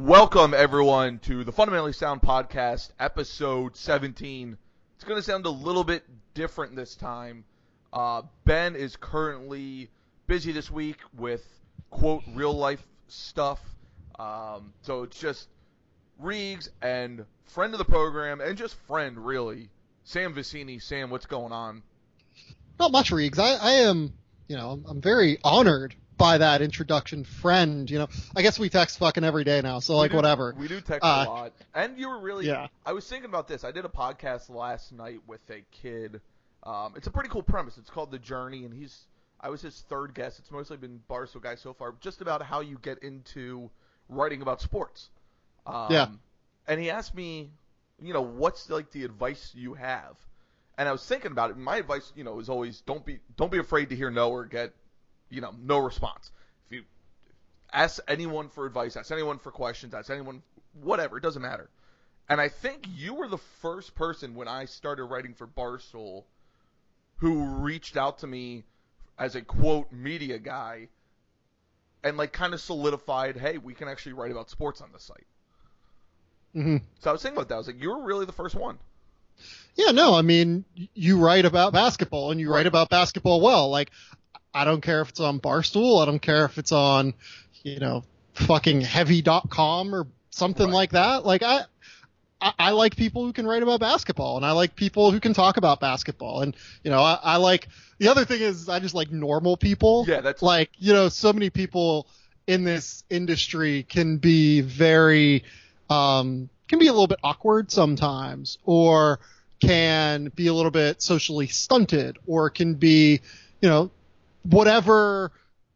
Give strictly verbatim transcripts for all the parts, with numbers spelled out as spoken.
Welcome, everyone, to the Fundamentally Sound Podcast, episode seventeen. It's going to sound a little bit different this time. Uh, Ben is currently busy this week with, quote, real-life stuff. Um, so it's just Reegs and friend of the program, and just friend, really, Sam Vicini. Sam, what's going on? Not much, Reegs. I, I am, you know, I'm very honored by that introduction, friend. You know, I guess we text fucking every day now, so like we do, whatever. We do text uh, a lot. And you were really, yeah. I was thinking about this. I did a podcast last night with a kid. Um, it's a pretty cool premise. It's called The Journey, and he's, I was his third guest. It's mostly been Barstool guys so far, just about how you get into writing about sports. Um, yeah. And he asked me, you know, what's like the advice you have? And I was thinking about it. And my advice, you know, is always don't be don't be afraid to hear no or get, you know, no response. If you ask anyone for advice, ask anyone for questions, ask anyone, whatever, it doesn't matter. And I think you were the first person when I started writing for Barstool who reached out to me as a, quote, media guy and, like, kind of solidified, hey, we can actually write about sports on this site. Mm-hmm. So I was thinking about that. I was like, you were really the first one. Yeah, no, I mean, you write about basketball, and you Right. write about basketball well. Like, I don't care if it's on Barstool. I don't care if it's on, you know, fucking heavy dot com or something Right. like that. Like, I, I, I like people who can write about basketball, and I like people who can talk about basketball. And, you know, I, I like, the other thing is I just like normal people. Yeah, that's like, you know, so many people in this industry can be very, um, can be a little bit awkward sometimes, or can be a little bit socially stunted, or can be, you know, whatever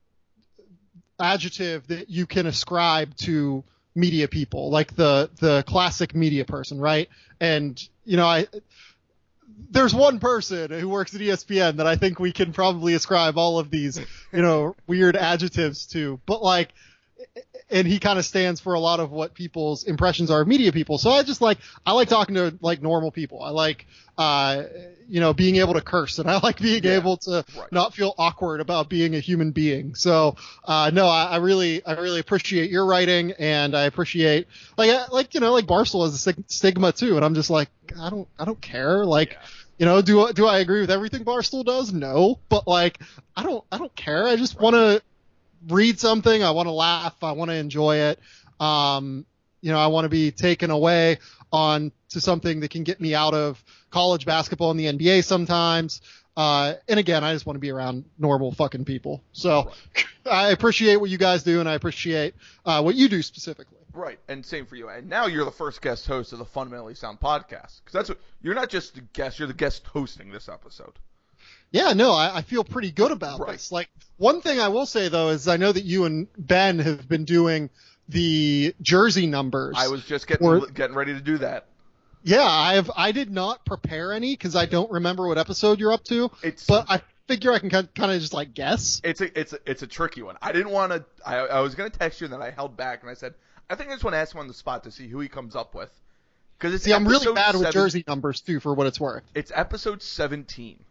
adjective that you can ascribe to media people, like the, the classic media person, right? And, you know, I, there's one person who works at E S P N that I think we can probably ascribe all of these, you know, weird adjectives to, but like, and he kind of stands for a lot of what people's impressions are of media people. So I just like, I like talking to like normal people. I like, uh, you know, being able to curse, and I like being Yeah, able to right. not feel awkward about being a human being. So, uh, no, I, I really, I really appreciate your writing, and I appreciate like, I, like, you know, like Barstool has a stig- stigma too. And I'm just like, I don't, I don't care. Like, Yeah. you know, do, do I agree with everything Barstool does? No, but like, I don't, I don't care. I just want to read something. I want to laugh. I want to enjoy it. Um, you know, I want to be taken away on to something that can get me out of college basketball and the N B A sometimes. Uh, and again, I just want to be around normal fucking people. So Right. I appreciate what you guys do, and I appreciate uh, what you do specifically. Right, and same for you. And now you're the first guest host of the Fundamentally Sound Podcast. Because that's what, you're not just the guest, you're the guest hosting this episode. Yeah, no, I, I feel pretty good about Right. this. Like, one thing I will say, though, is I know that you and Ben have been doing the jersey numbers. I was just getting Or- getting ready to do that. Yeah, I have. I did not prepare any because I don't remember what episode you're up to. It's But I figure I can kind of just like guess. it's a it's a, it's a tricky one. I didn't want to. I, I was going to text you, and then I held back, and I said, I think I just want to ask him on the spot to see who he comes up with. Because it's See, I'm really episode bad with seven- jersey numbers too, for what it's worth. It's episode seventeen.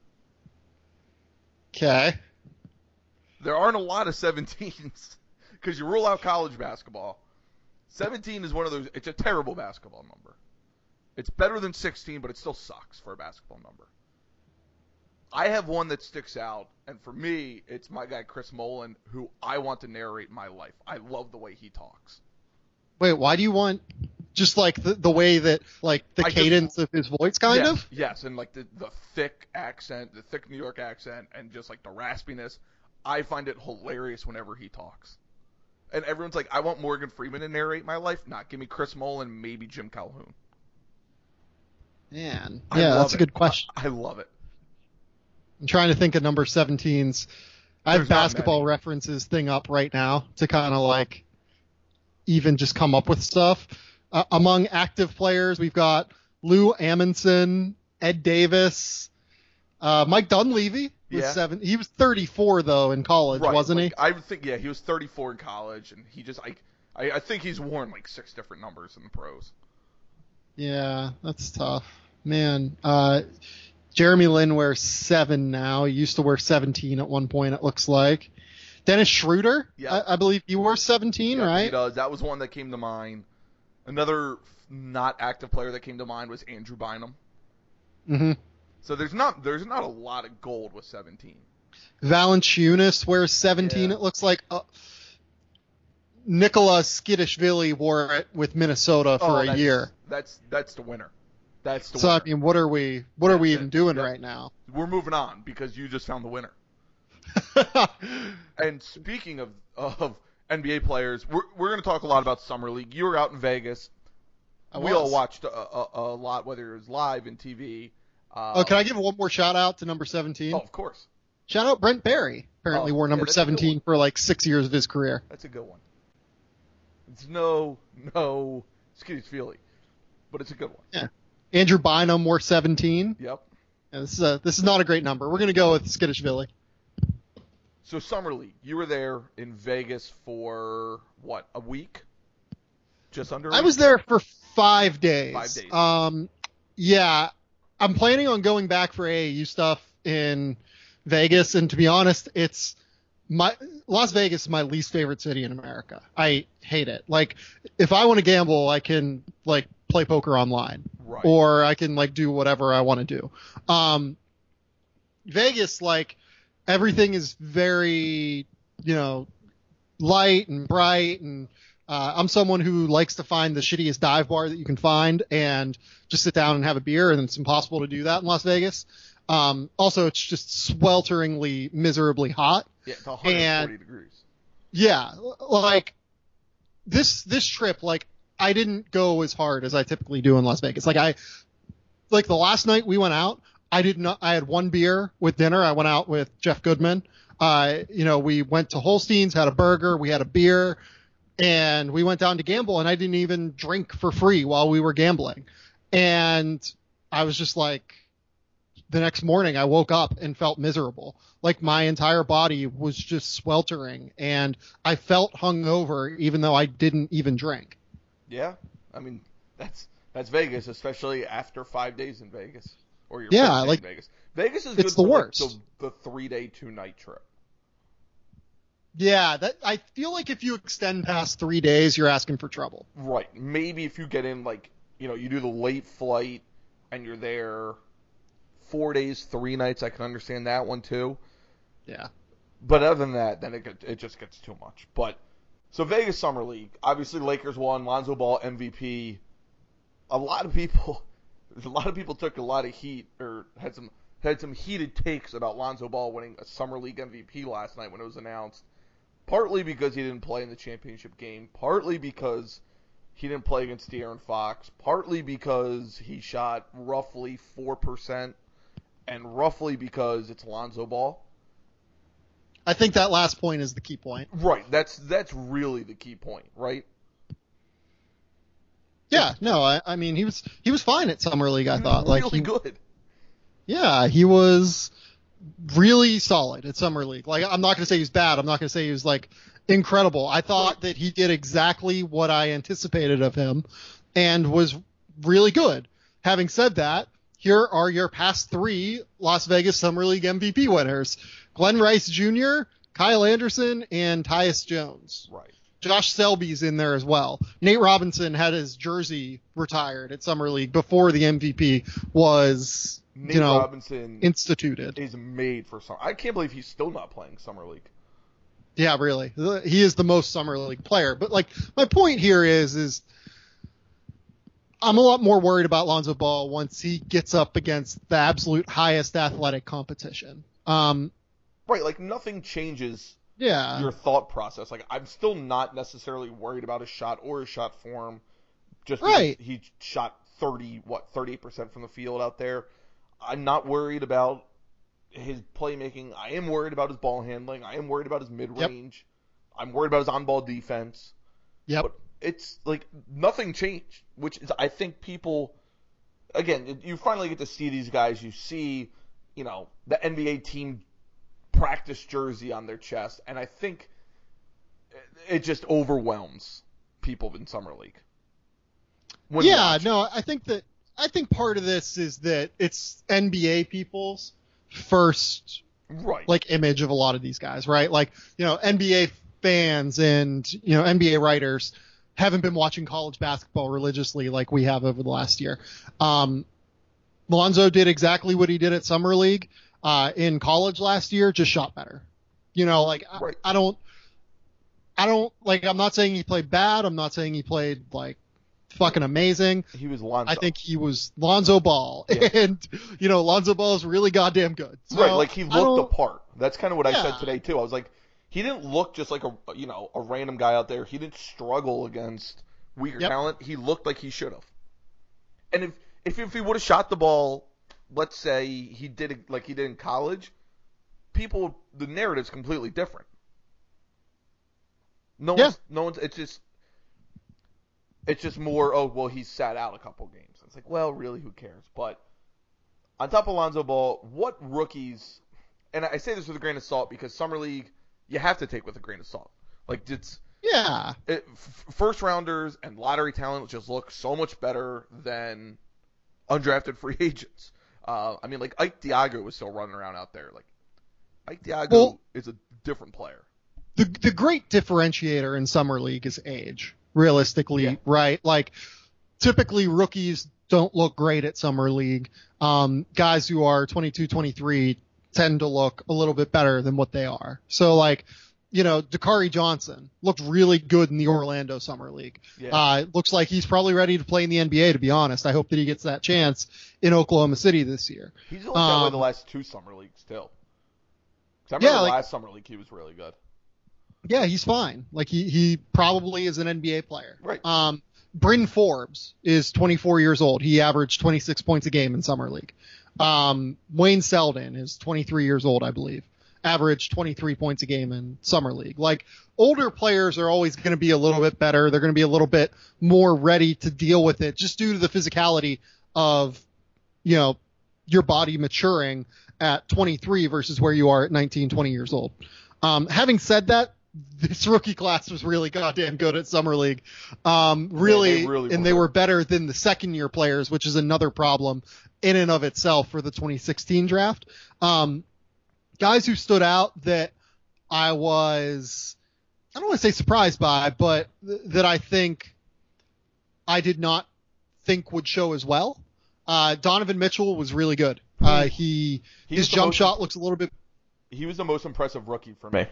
Okay. There aren't a lot of seventeens because you rule out college basketball. seventeen is one of those. It's a terrible basketball number. It's better than sixteen, but it still sucks for a basketball number. I have one that sticks out, and for me, it's my guy Chris Mullen, who I want to narrate my life. I love the way he talks. Wait, why do you want just like the the way that like the I just- cadence of his voice, kind yes, of? Yes, and like the, the thick accent, the thick New York accent, and just like the raspiness. I find it hilarious whenever he talks. And everyone's like, I want Morgan Freeman to narrate my life. Not give me Chris Mullen, maybe Jim Calhoun. Man, I yeah, love that's a it. good question. I, I love it. I'm trying to think of number seventeens. I have There's not basketball many. references thing up right now to kind of like even just come up with stuff. Uh, among active players, we've got Lou Amundsen, Ed Davis, uh, Mike Dunleavy was Yeah. seven. He was thirty-four though in college, Right, wasn't like, he? I would think, yeah, he was thirty-four in college, and he just, I, I, I think he's worn like six different numbers in the pros. Yeah, that's tough, man. Uh, Jeremy Lin wears seven now. He used to wear seventeen at one point, it looks like. Dennis Schroeder, Yeah. I, I believe he wore seventeen, Yeah, right? He does. That was one that came to mind. Another not active player that came to mind was Andrew Bynum. Mm-hmm. So there's not there's not a lot of gold with seventeen. Valanciunas wears seventeen. Yeah. It looks like uh, Nikola Skidishvili wore it with Minnesota for Oh, a that's, year. That's that's the winner. That's the So winner. I mean, what are we what are we That's even it. doing Yep. right now? We're moving on because you just found the winner. And speaking of of N B A players, we're we're going to talk a lot about summer league. You were out in Vegas. I we was. all watched a, a, a lot, whether it was live and T V. Uh, Oh, can I give one more shout out to number seventeen? Oh, of course. Shout out Brent Barry. Apparently Oh, wore yeah, number that's a good seventeen one. for like six years of his career. That's a good one. It's no no excuse Feely, but it's a good one. Yeah. Andrew Bynum wore seventeen. Yep. Yeah, this is a, this is not a great number. We're gonna go with Skidishvili. So summer league, you were there in Vegas for what, a week? Just under. a I week? was there for five days. Five days. Um, yeah, I'm planning on going back for A A U stuff in Vegas, and to be honest, it's my Las Vegas is my least favorite city in America. I hate it. Like, if I want to gamble, I can like play poker online, Right. or I can like do whatever I want to do. Um, Vegas, like, everything is very, you know, light and bright, and uh, I'm someone who likes to find the shittiest dive bar that you can find and just sit down and have a beer, and it's impossible to do that in Las Vegas. Um, also, it's just swelteringly, miserably hot. Yeah, it's one hundred forty and- degrees. Yeah, l- like this this trip, like I didn't go as hard as I typically do in Las Vegas. Like I, like the last night we went out, I did not. I had one beer with dinner. I went out with Jeff Goodman. Uh, you know, we went to Holstein's, had a burger, we had a beer, and we went down to gamble. And I didn't even drink for free while we were gambling. And I was just like, the next morning I woke up and felt miserable. Like my entire body was just sweltering, and I felt hungover even though I didn't even drink. Yeah, I mean that's that's Vegas, especially after five days in Vegas or your Yeah, first day like, in Vegas. Vegas is it's good the for like, worst. the, the three day, two night trip. Yeah, that I feel like if you extend past three days, you're asking for trouble. Right. Maybe if you get in like you know you do the late flight and you're there four days, three nights, I can understand that one too. Yeah. But other than that, then it get, it just gets too much. But so Vegas Summer League, obviously Lakers won, Lonzo Ball M V P. A lot of people, a lot of people took a lot of heat or had some had some heated takes about Lonzo Ball winning a Summer League M V P last night when it was announced. Partly because he didn't play in the championship game, partly because he didn't play against De'Aaron Fox, partly because he shot roughly four percent, and roughly because it's Lonzo Ball. I think that last point is the key point. Right, that's that's really the key point, right? Yeah, no, I, I mean he was he was fine at Summer League. I He thought was like really he, good. yeah, he was really solid at Summer League. Like I'm not going to say he's bad. I'm not going to say he was like incredible. I thought that he did exactly what I anticipated of him and was really good. Having said that, here are your past three Las Vegas Summer League M V P winners: Glenn Rice Junior, Kyle Anderson, and Tyus Jones. Right. Josh Selby's in there as well. Nate Robinson had his jersey retired at Summer League before the M V P was, Nate you know, Robinson instituted. is made for summer. I can't believe he's still not playing Summer League. Yeah, really. He is the most Summer League player. But like my point here is is I'm a lot more worried about Lonzo Ball once he gets up against the absolute highest athletic competition. Um, Right, like nothing changes yeah. your thought process. Like I'm still not necessarily worried about his shot or his shot form. Just because Right. he shot thirty, what, thirty-eight percent from the field out there. I'm not worried about his playmaking. I am worried about his ball handling. I am worried about his mid-range. Yep. I'm worried about his on-ball defense. Yep. But it's like nothing changed, which is, I think people, again, you finally get to see these guys. You see, you know, the N B A team practice jersey on their chest, and I think it just overwhelms people in Summer League. When Yeah, watching. no, I think that I think part of this is that it's N B A people's first right. like image of a lot of these guys, right? Like, you know, N B A fans and, you know, N B A writers haven't been watching college basketball religiously like we have over the last year. Um, Lonzo did exactly what he did at Summer League uh, in college last year, just shot better. You know, like right. I, I don't, I don't like. I'm not saying he played bad. I'm not saying he played like fucking amazing. He was Lonzo. I think he was Lonzo Ball, yeah. and you know, Lonzo Ball is really goddamn good. So right, like he I looked don't- the part. That's kind of what Yeah. I said today too. I was like, he didn't look just like a you know a random guy out there. He didn't struggle against weaker Yep. talent. He looked like he should have. And if if if he would have shot the ball, let's say he did it like he did in college, people the narrative's completely different. No Yeah. one's no one's it's just it's just more, oh well he's sat out a couple games. It's like, well, really, who cares? But on top of Lonzo Ball, what rookies, and I say this with a grain of salt because Summer League you have to take with a grain of salt. Like it's Yeah. it, f- first rounders and lottery talent just look so much better than undrafted free agents. Uh, I mean, like Ike Diago was still running around out there. Like Ike Diago Well- is a different player. the the great differentiator in summer league is age, realistically, Yeah. right? Like typically rookies don't look great at summer league. Um, guys who are twenty-two, twenty-three tend to look a little bit better than what they are. So like, you know, Dakari Johnson looked really good in the Orlando summer league. Yeah. Uh, looks like he's probably ready to play in the N B A, to be honest. I hope that he gets that chance in Oklahoma City this year. He's only that way um, the last two summer leagues too. 'Cause I remember Yeah, like- last summer league he was really good. Yeah, he's fine. Like he, he probably is an N B A player. Right. Um, Bryn Forbes is twenty-four years old. He averaged twenty-six points a game in summer league. Um, Wayne Selden is twenty-three years old, I believe. Averaged twenty-three points a game in summer league. Like older players are always going to be a little bit better. They're going to be a little bit more ready to deal with it just due to the physicality of, you know, your body maturing at twenty-three versus where you are at nineteen, twenty years old. Um, having said that, this rookie class was really goddamn good at summer league. Um, really, they really and were. they were better than the second year players, which is another problem in and of itself for the twenty sixteen draft. Um, guys who stood out that I was, I don't want to say surprised by, but th- that I think I did not think would show as well. Uh, Donovan Mitchell was really good. Uh, he, He his was the jump most- shot looks a little bit, He was the most impressive rookie for me.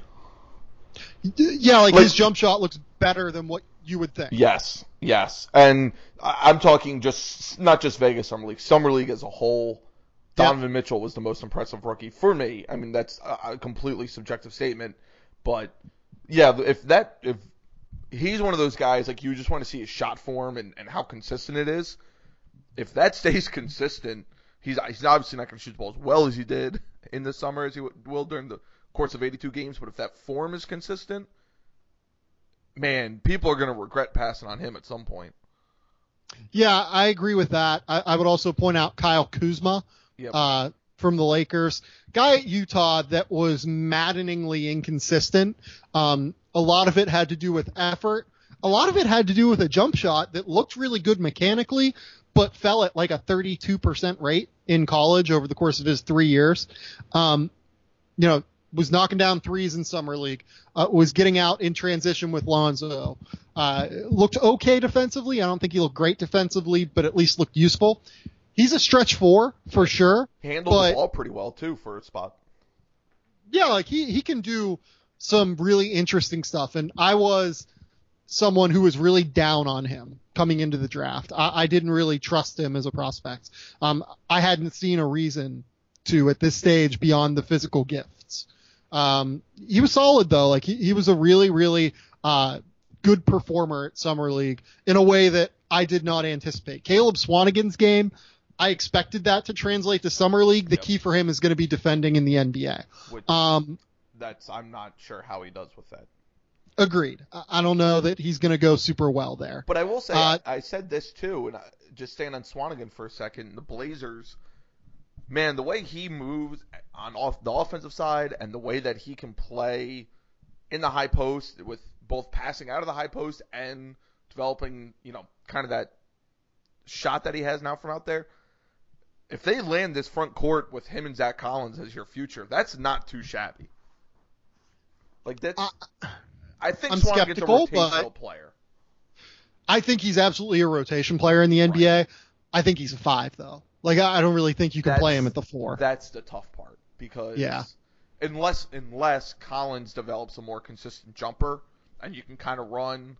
yeah, like, Like- his jump shot looks better than what you would think. Yes, yes, and I- I'm talking just not just Vegas Summer League, Summer League as a whole. Yeah. Donovan Mitchell was the most impressive rookie for me. I mean, that's a, a completely subjective statement, but yeah, if that if he's one of those guys like you just want to see his shot form and, and how consistent it is. If that stays consistent, he's he's obviously not going to shoot the ball as well as he did in the summer as he w- will during the course of eighty-two games. But if that form is consistent, man, people are going to regret passing on him at some point. Yeah, I agree with that. I, I would also point out Kyle Kuzma Yep. uh, from the Lakers. Guy at Utah that was maddeningly inconsistent. Um, a lot of it had to do with effort. A lot of it had to do with a jump shot that looked really good mechanically, but fell at like a thirty-two percent rate in college over the course of his three years. Um, you know, was knocking down threes in summer league, uh, was getting out in transition with Lonzo, uh, looked okay defensively. I don't think he looked great defensively, but at least looked useful. He's a stretch four for sure. Handled but- the ball pretty well too for a spot. Yeah, like he, he can do some really interesting stuff. And I was someone who was really down on him coming into the draft. I, I didn't really trust him as a prospect. Um, I hadn't seen a reason to at this stage beyond the physical gifts. Um, he was solid though. Like he, he was a really, really, uh, good performer at Summer League in a way that I did not anticipate. Caleb Swanigan's game, I expected that to translate to Summer League. The Yep. key for him is going to be defending in the N B A. Which Um, that's I'm not sure how he does with that. agreed. I- I don't know that he's going to go super well there. But I will say, Uh, I, I said this too, and I, just staying on Swanigan for a second. The Blazers, man, the way he moves on off the offensive side, and the way that he can play in the high post with both passing out of the high post and developing, you know, kind of that shot that he has now from out there. if they land this front court with him and Zach Collins as your future, that's not too shabby. Like that's, uh, I think I'm Swanigan's skeptical, a rotational but player. I think he's absolutely a rotation player in the N B A. Right. I think he's a five though. Like I don't really think you can that's, play him at the four. That's the tough part because yeah. unless unless Collins develops a more consistent jumper and you can kind of run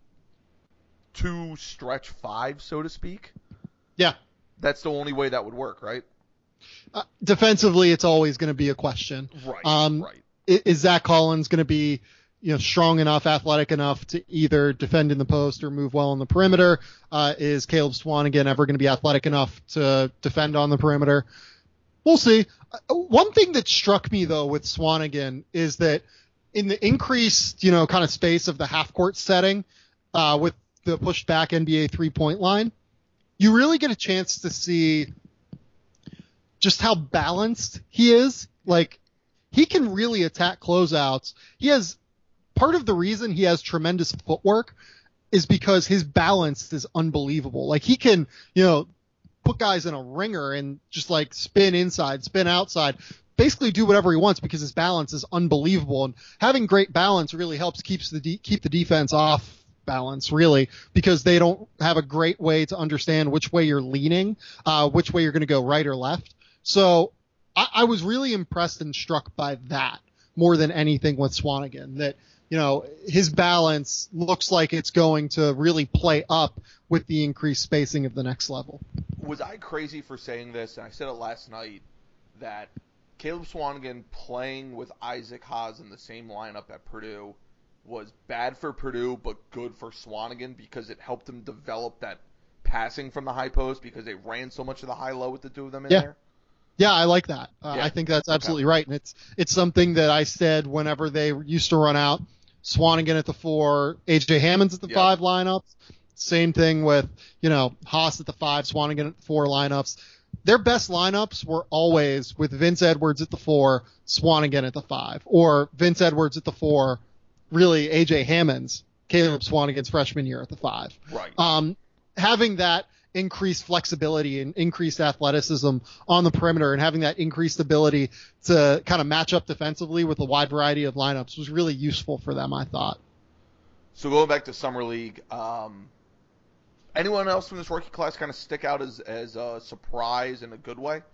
two stretch five, so to speak. Yeah. That's the only way that would work, right? Uh, defensively, it's always going to be a question. Right, um, right. Is, is Zach Collins going to be, you know, strong enough, athletic enough to either defend in the post or move well on the perimeter? Uh, is Caleb Swanigan ever going to be athletic enough to defend on the perimeter? We'll see. Uh, one thing that struck me, though, with Swanigan is that in the increased, you know, kind of space of the half-court setting uh, with the pushed back N B A three-point line, you really get a chance to see just how balanced he is. Like, he can really attack closeouts. He has part of the reason he has tremendous footwork is because his balance is unbelievable. Like, he can, you know, put guys in a ringer and just like spin inside, spin outside, basically do whatever he wants because his balance is unbelievable. And having great balance really helps keeps the de- keep the defense off balance, really, because they don't have a great way to understand which way you're leaning, uh, which way you're going to go, right or left. So I, I was really impressed and struck by that more than anything with Swanigan, that, you know, his balance looks like it's going to really play up with the increased spacing of the next level. Was I crazy for saying this? And I said it last night, that Caleb Swanigan playing with Isaac Haas in the same lineup at Purdue was bad for Purdue but good for Swanigan because it helped him develop that passing from the high post because they ran so much of the high-low with the two of them in yeah. there. Yeah, I like that. Uh, yeah. I think that's absolutely okay. right. And it's it's something that I said whenever they used to run out. Swanigan at the four, A J Hammond's at the yep. five lineups. Same thing with, you know, Haas at the five, Swanigan at the four lineups. Their best lineups were always with Vince Edwards at the four, Swanigan at the five, or Vince Edwards at the four, really A J Hammond's, Caleb Swanigan's freshman year at the five. Right. Um, having that increased flexibility and increased athleticism on the perimeter and having that increased ability to kind of match up defensively with a wide variety of lineups was really useful for them, I thought. So going back to Summer League, um, anyone else from this rookie class kind of stick out as, as a surprise in a good way?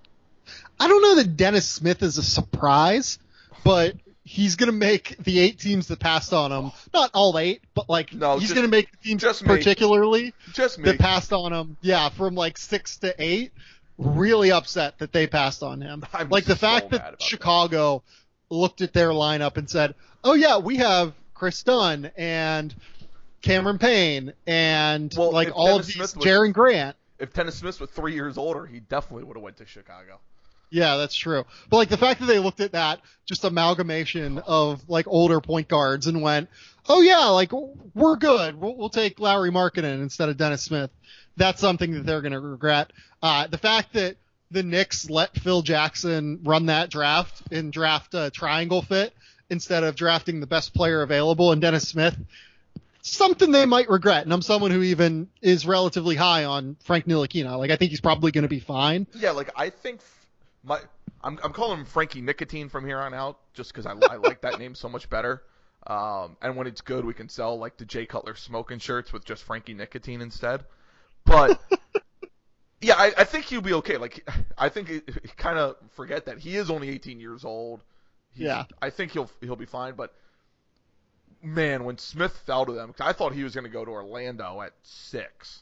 I don't know that Dennis Smith is a surprise, but he's going to make the eight teams that passed on him, not all eight, but like no, he's just, going to make the teams just particularly me. Just me. that passed on him, yeah, from like six to eight, really upset that they passed on him. I'm like the so fact that Chicago that. looked at their lineup and said, oh yeah, we have Chris Dunn and Cameron Payne and well, like all Dennis of these, was, Jaren Grant. If Dennis Smith was three years older, he definitely would have went to Chicago. Yeah, that's true. But like the fact that they looked at that just amalgamation of like older point guards and went, oh yeah, like we're good. We'll, we'll take Lauri Markkanen instead of Dennis Smith. That's something that they're going to regret. Uh, the fact that the Knicks let Phil Jackson run that draft and draft a triangle fit instead of drafting the best player available and Dennis Smith, something they might regret. And I'm someone who even is relatively high on Frank Ntilikina. Like I think he's probably going to be fine. Yeah, like I think my I'm I'm calling him Frankie Nicotine from here on out just because I, I like that name so much better. Um, and when it's good, we can sell like the Jay Cutler smoking shirts with just Frankie Nicotine instead. But yeah, I, I think he'll be okay. Like I think he, he kind of forget that he is only eighteen years old. He, yeah, I think he'll he'll be fine. But man, when Smith fell to them, I thought he was going to go to Orlando at six.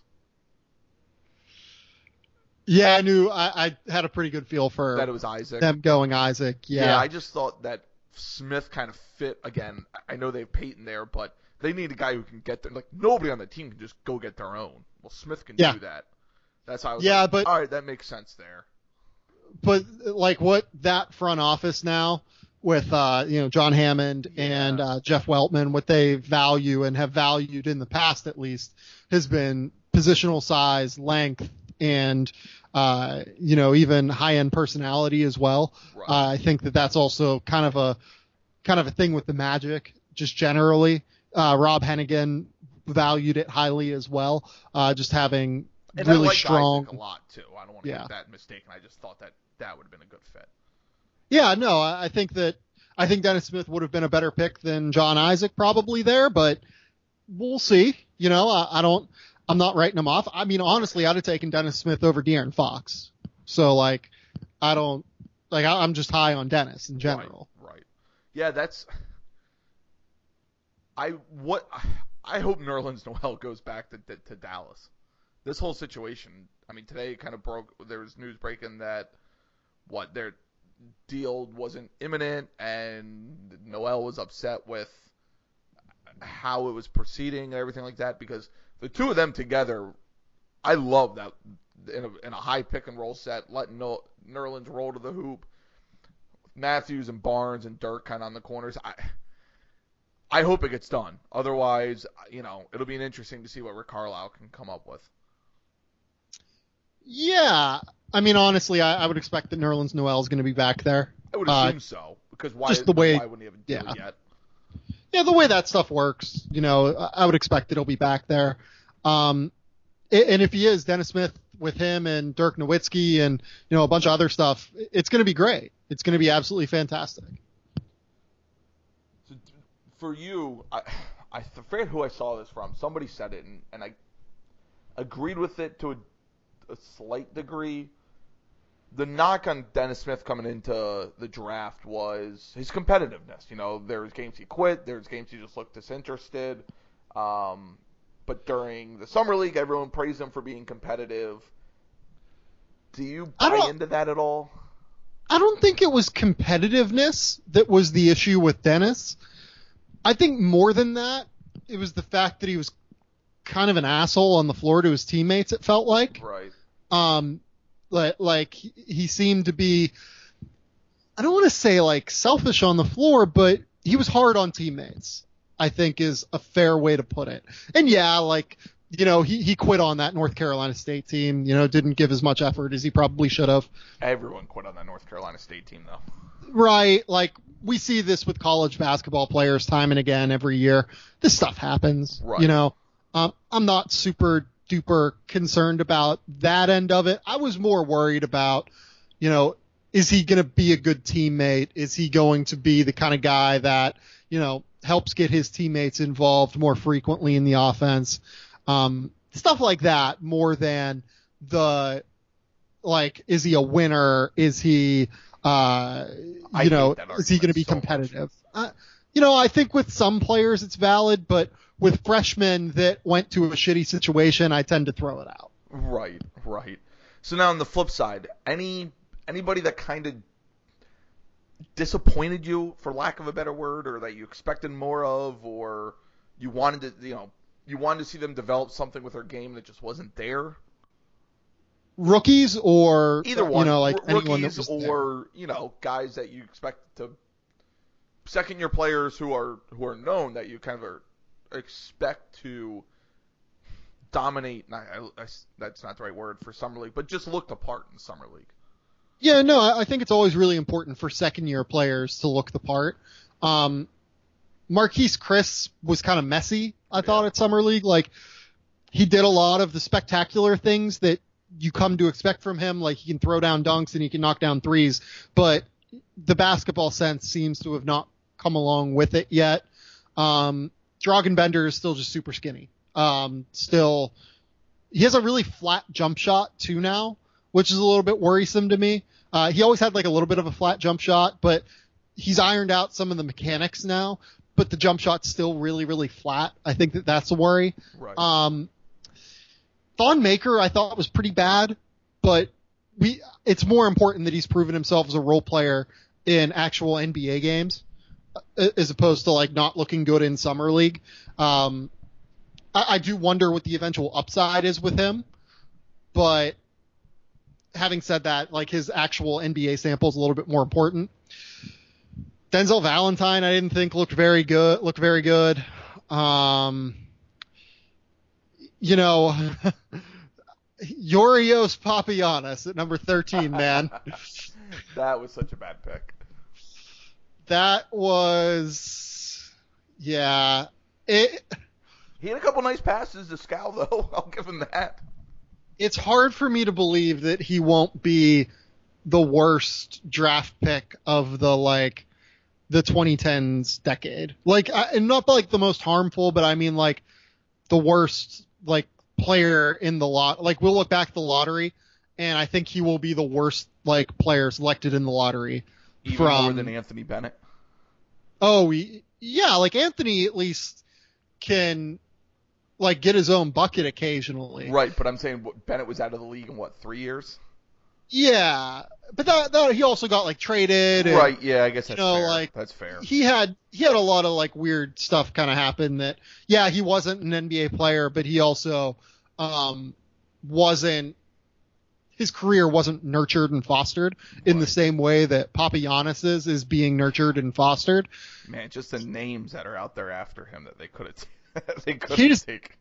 Yeah, I knew I, I had a pretty good feel for that it was Isaac. Them going Isaac. Yeah. yeah, I just thought that Smith kind of fit again. I know they have Peyton there, but they need a guy who can get there. Like nobody on the team can just go get their own. Well, Smith can yeah. do that. That's how I was yeah, like, but all right, that makes sense there. But like what that front office now with uh, you know John Hammond yeah. and uh, Jeff Weltman, what they value and have valued in the past at least has been positional size, length, and uh, you know even high end personality as well. Right. Uh, I think that that's also kind of a kind of a thing with the Magic, just generally. Uh, Rob Hennigan valued it highly as well. Uh, just having and really I like strong. Isaac a lot too. I don't want Yeah. get that mistaken. I just thought that that would have been a good fit. Yeah, no, I I think that I think Dennis Smith would have been a better pick than John Isaac probably there, but we'll see. You know, I, I don't, I'm not writing him off. I mean, honestly, I'd have taken Dennis Smith over De'Aaron Fox. So like, I don't, like, I, I'm just high on Dennis in general. Right, right. Yeah, that's, I, what, I hope Nerlens Noel goes back to, to, to Dallas. This whole situation, I mean, today it kind of broke, there was news breaking that, what, their deal wasn't imminent, and Noel was upset with how it was proceeding and everything like that, because the two of them together, I love that in a, in a high pick and roll set, letting no, Nerlens roll to the hoop, Matthews and Barnes and Dirk kind of on the corners. I I hope it gets done. Otherwise, you know, it'll be interesting to see what Rick Carlisle can come up with. Yeah, I mean, honestly, I, I would expect that Nerlens Noel is going to be back there. I would assume uh, so, because why, just the way, why wouldn't he have a deal yeah. yet? Yeah, the way that stuff works, you know, I would expect that he'll be back there. Um, and if he is, Dennis Smith with him and Dirk Nowitzki and, you know, a bunch of other stuff, it's going to be great. It's going to be absolutely fantastic. So for you, I, I forget who I saw this from. Somebody said it, and, and I agreed with it to a, a slight degree. The knock on Dennis Smith coming into the draft was his competitiveness. You know, there was games he quit, there was games he just looked disinterested. Um, but during the summer league, everyone praised him for being competitive. Do you buy into that at all? I don't think it was competitiveness that was the issue with Dennis. I think more than that, it was the fact that he was kind of an asshole on the floor to his teammates, it felt like. Right. Um, like, like he seemed to be, I don't want to say like selfish on the floor, but he was hard on teammates, I think is a fair way to put it. And yeah, like, you know, he, he quit on that North Carolina State team, you know, didn't give as much effort as he probably should have. Everyone quit on that North Carolina State team, though. Right. Like, we see this with college basketball players time and again every year. This stuff happens, right. You know. Um, I'm not super duper concerned about that end of it. I was more worried about, you know, is he going to be a good teammate? Is he going to be the kind of guy that, you know, helps get his teammates involved more frequently in the offense? Um, stuff like that more than the, like, is he a winner? Is he, uh, you I know, is he going to be so competitive? Uh, you know, I think with some players it's valid, but with freshmen that went to a shitty situation, I tend to throw it out. Right, right. So now on the flip side, any anybody that kind of disappointed you, for lack of a better word, or that you expected more of, or you wanted to, you know, you wanted to see them develop something with their game that just wasn't there? Rookies or either one, you know, like R- anyone rookies that was or there. You know, guys that you expect to second year players who are who are known that you kind of are, expect to dominate. Not, I, I, that's not the right word for summer league, but just look the part in summer league. Yeah, no, I, I think it's always really important for second year players to look the part. Um, Marquise Chris was kind of messy, I thought, Yeah. at summer league. Like, he did a lot of the spectacular things that you come to expect from him. Like, he can throw down dunks and he can knock down threes, but the basketball sense seems to have not come along with it yet. Um, Dragan Bender is still just super skinny. Um, still, he has a really flat jump shot too now, which is a little bit worrisome to me. Uh, he always had like a little bit of a flat jump shot, but he's ironed out some of the mechanics now, but the jump shot's still really, really flat. I think that that's a worry. Right. Um, Thon Maker, I thought was pretty bad, but we, it's more important that he's proven himself as a role player in actual N B A games, as opposed to like not looking good in summer league. Um, I, I do wonder what the eventual upside is with him, but having said that, like his actual N B A sample is a little bit more important. Denzel Valentine, I didn't think looked very good, looked very good. Um, you know, Yorios Papagiannis at number thirteen, man. That was such a bad pick. That was, yeah. It, he had a couple nice passes to Scal, though. I'll give him that. it's hard for me to believe that he won't be the worst draft pick of the like the twenty tens decade. Like, I, and not like the most harmful, but I mean like the worst like player in the lot. Like, we'll look back at the lottery, and I think he will be the worst like player selected in the lottery. Even from, more than Anthony Bennett. Oh, yeah, like Anthony at least can like get his own bucket occasionally. Right, but I'm saying Bennett was out of the league in what, three years? Yeah, but that, that he also got like traded. And, right, yeah, I guess that's you know, fair. like, that's fair. He had he had a lot of like weird stuff kind of happen that yeah, he wasn't an N B A player, but he also um wasn't his career wasn't nurtured and fostered in right. the same way that Papagiannis's is being nurtured and fostered. Man, just the names that are out there after him that they could have they could He have just- taken.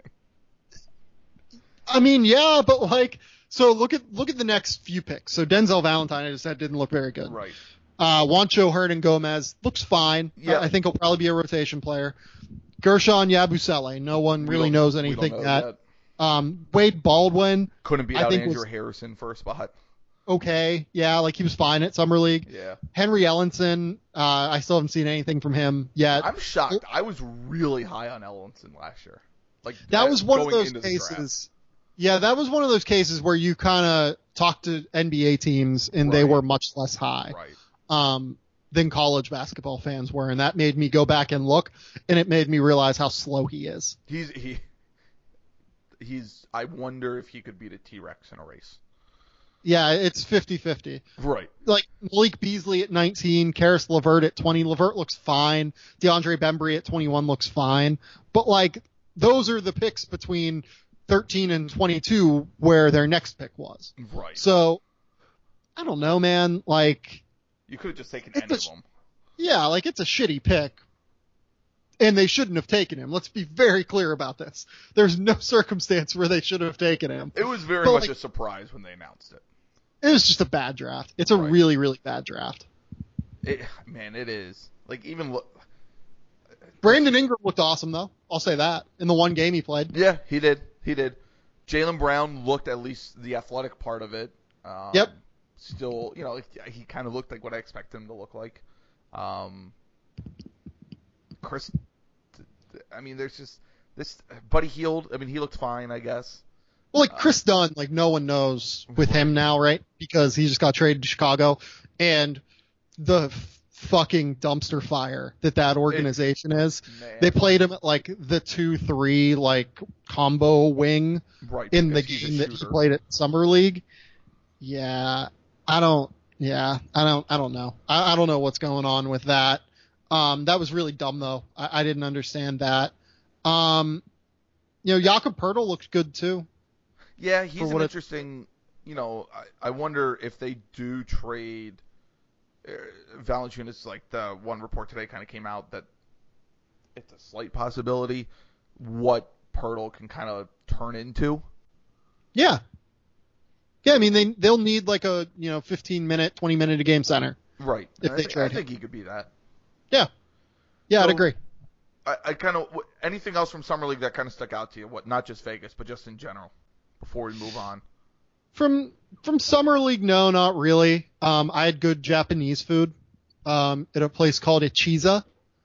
I mean, yeah, but like, so look at look at the next few picks. So Denzel Valentine, I just said, didn't look very good. Right. Uh, Juancho Hernan Gomez looks fine. Yeah. I think he'll probably be a rotation player. Gershon Yabusele, no one We really don't- knows we don't anything know yet. that. Um, Wade Baldwin, Couldn't beat I out think Andrew was- Harrison for a spot. okay, yeah, like he was fine at Summer League. Yeah. Henry Ellenson, uh, I still haven't seen anything from him yet. I'm shocked. I was really high on Ellenson last year. Like That was one of going those into the draft. cases. Yeah, that was one of those cases where you kind of talked to N B A teams and they Right. were much less high. Right. Um, than college basketball fans were, and that made me go back and look, and it made me realize how slow he is. He's he. He's. I wonder if he could beat a T-Rex in a race. Yeah, it's fifty-fifty. Right. Like Malik Beasley at nineteen, Karis LeVert at twenty. LeVert looks fine. DeAndre Bembry at twenty-one looks fine. But like, those are the picks between thirteen and twenty-two where their next pick was. Right. So, I don't know, man. Like, You could have just taken It's any a of sh- them. yeah, like it's a shitty pick. And they shouldn't have taken him. Let's be very clear about this. There's no circumstance where they should have taken him. It was very But, much like- a surprise when they announced it. It was just a bad draft. It's a Right. really, really bad draft. it. Man, it is. Like, even look. Brandon Ingram looked awesome, though. I'll say that. In the one game he played. Yeah, he did. He did. Jaylen Brown looked at least the athletic part of it. Um, Yep. Still, you know, like, he kind of looked like what I expect him to look like. Um, Chris, I mean, there's just this. Buddy Hield, I mean, he looked fine, I guess. Well, like Chris Dunn, like no one knows with him now, right? Because he just got traded to Chicago. And the f- fucking dumpster fire that that organization is. Man. They played him at like the two three like combo wing Right, in the because he's a game that he shooter. played at Summer League. Yeah, I don't. Yeah, I don't. I don't know. I, I don't know what's going on with that. Um, that was really dumb though. I, I didn't understand that. Um, you know, Jakob Pertl looked good too. Yeah, he's for an what it- interesting. You know, I, I wonder if they do trade uh, Valanciunas. Like the one report today kind of came out that it's a slight possibility. What Pirtle can kind of turn into. Yeah. Yeah, I mean they they'll need like a you know fifteen minute, twenty minute a game center. Right. If I, they thi- trade I him. think he could be that. Yeah. Yeah, I'd So- agree. I, I kind of anything else from summer league that kind of stuck out to you? What? Not just Vegas, but just in general. Before we move on. From from summer league, no, not really. Um, I had good Japanese food um, at a place called Ichiza.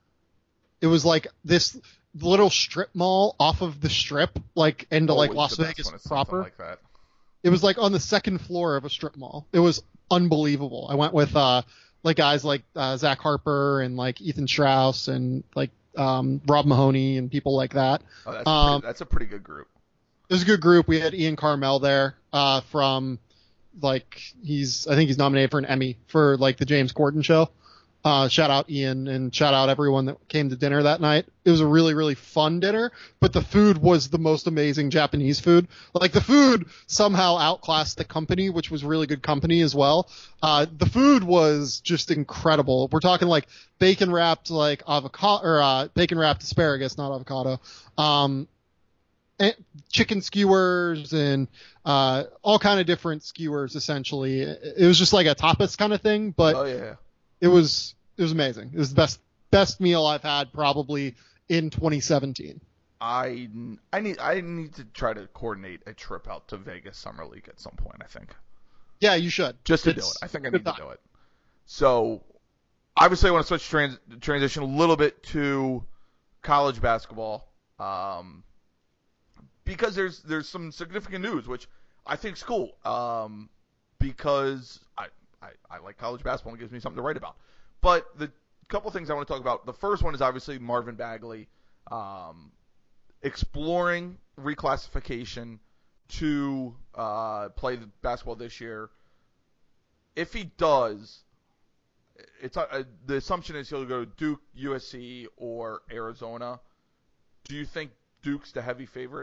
It was like this little strip mall off of the strip, like into like Always Las the best Vegas when it's something proper. like that. It was like on the second floor of a strip mall. It was unbelievable. I went with uh, like guys like uh, Zach Harper and like Ethan Strauss and like um, Rob Mahoney and people like that. Oh, that's, Um, pretty, that's a pretty good group. It was a good group. We had Ian Carmel there uh, from, like, he's, I think he's nominated for an Emmy for, like, the James Corden show. Uh, shout out Ian and shout out everyone that came to dinner that night. It was a really, really fun dinner, but the food was the most amazing Japanese food. Like, the food somehow outclassed the company, which was really good company as well. Uh, the food was just incredible. We're talking, like, bacon wrapped, like, avocado, or uh, bacon wrapped asparagus, not avocado. Um, and chicken skewers and uh, all kind of different skewers. Essentially, it was just like a tapas kind of thing, but Oh yeah. it was it was amazing. It was the best best meal I've had probably in twenty seventeen. I, I need I need to try to coordinate a trip out to Vegas Summer League at some point, I think. Yeah, you should. Just to It's do it. I think I good need to time. do it. So, obviously I want to switch trans- transition a little bit to college basketball. Um, because there's there's some significant news, which I think is cool. Um, because I, I, I like college basketball and it gives me something to write about. But the couple things I want to talk about. The first one is obviously Marvin Bagley um, exploring reclassification to uh, play the basketball this year. If he does, it's uh, the assumption is he'll go to Duke, U S C, or Arizona. Do you think Duke's the heavy favorite?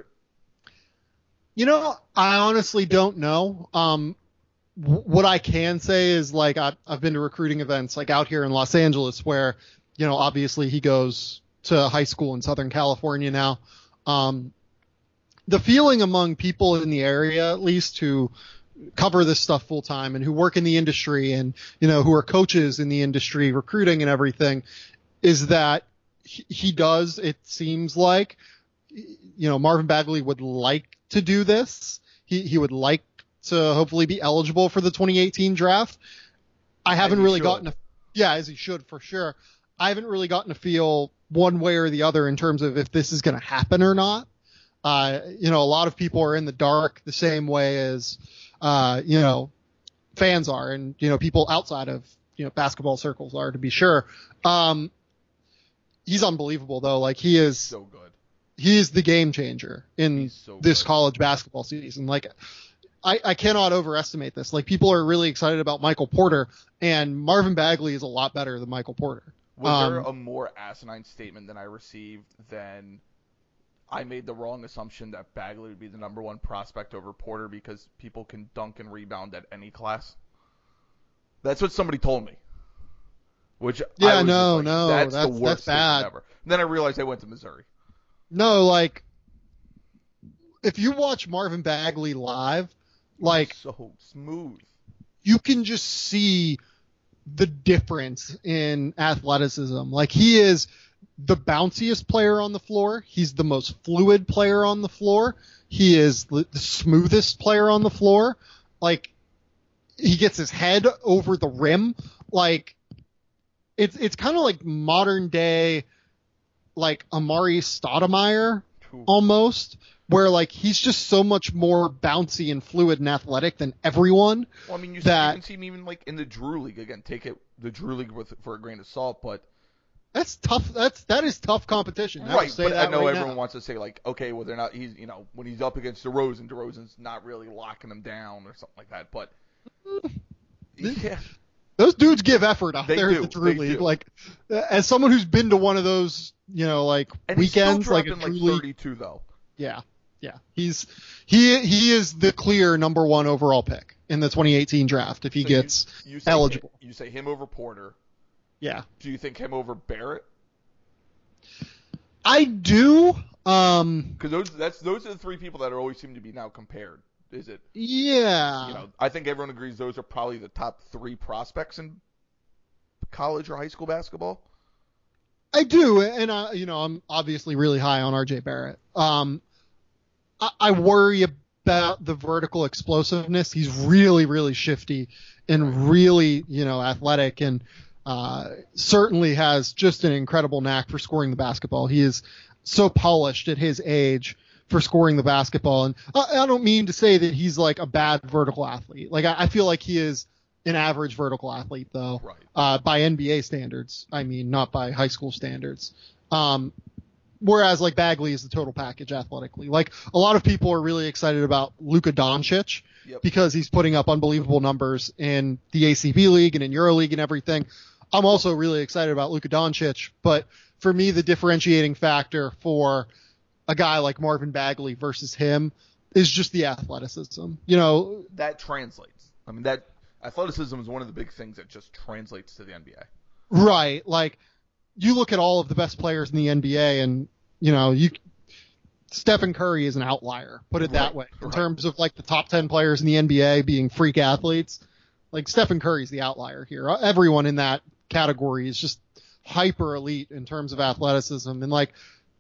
You know, I honestly don't know. Um, w- what I can say is, like, I, I've been to recruiting events, like, out here in Los Angeles where, you know, obviously he goes to high school in Southern California now. Um, the feeling among people in the area, at least, who cover this stuff full time and who work in the industry and, you know, who are coaches in the industry, recruiting and everything, is that he, he does, it seems like, you know, Marvin Bagley would like to do this. He he would like to hopefully be eligible for the twenty eighteen draft. I haven't really should. gotten a yeah, as he should for sure. I haven't really gotten a feel one way or the other in terms of if this is going to happen or not. Uh, you know, a lot of people are in the dark the same way as uh, you know, fans are, and you know, people outside of you know basketball circles are, to be sure. Um, he's unbelievable though. Like he is so good. He is the game changer in so this good. college basketball season. Like, I, I cannot overestimate this. Like, people are really excited about Michael Porter, and Marvin Bagley is a lot better than Michael Porter. Was um, there a more asinine statement than I received than I made the wrong assumption that Bagley would be the number one prospect over Porter because people can dunk and rebound at any class? That's what somebody told me. Which yeah, I was no, like, no, that's, that's the worst that's bad. ever. And then I realized I went to Missouri. No, like, if you watch Marvin Bagley live, like, so smooth. You can just see the difference in athleticism. Like, he is the bounciest player on the floor. He's the most fluid player on the floor. He is the smoothest player on the floor. Like, he gets his head over the rim. Like, it's it's kind of like modern day, like Amari Stoudemire almost, where like he's just so much more bouncy and fluid and athletic than everyone. Well, I mean, you, that, see, you can see him even like in the Drew League. Again, take it the Drew League with for a grain of salt, but that's tough. That's that is tough competition. I right, but I know right everyone now. wants to say like, okay, well they're not. He's you know when he's up against DeRozan, DeRozan's not really locking him down or something like that. But yeah. Those dudes give effort out they there do, at the Drew they League. do. Like, as someone who's been to one of those, you know, like and weekends, he's still like a dropping Drew like League. thirty-two though. Yeah, yeah. He's he he is the clear number one overall pick in the twenty eighteen draft if he so gets you, you say eligible. Him, you say him over Porter. Yeah. Do you think him over Barrett? I do. Um, because those that's those are the three people that are always seem to be now compared. Is it? Yeah. You know, I think everyone agrees those are probably the top three prospects in college or high school basketball. I do, and I, you know, I'm obviously really high on R J Barrett. Um, I, I worry about the vertical explosiveness. He's really, really shifty and really, you know, athletic, and uh, certainly has just an incredible knack for scoring the basketball. He is so polished at his age for scoring the basketball, and I, I don't mean to say that he's like a bad vertical athlete. Like I, I feel like he is an average vertical athlete, though, right. uh, by N B A standards. I mean, not by high school standards. Um, whereas, like, Bagley is the total package athletically. Like, a lot of people are really excited about Luka Doncic yep. because he's putting up unbelievable numbers in the A C B League and in EuroLeague and everything. I'm also really excited about Luka Doncic, but for me, the differentiating factor for a guy like Marvin Bagley versus him is just the athleticism. You know, that translates. I mean, that athleticism is one of the big things that just translates to the N B A. Right. Like, you look at all of the best players in the N B A, and, you know, you Stephen Curry is an outlier, put it that right, way. In right. terms of, like, the top ten players in the N B A being freak athletes, like, Stephen Curry's the outlier here. Everyone in that category is just hyper elite in terms of athleticism. And, like,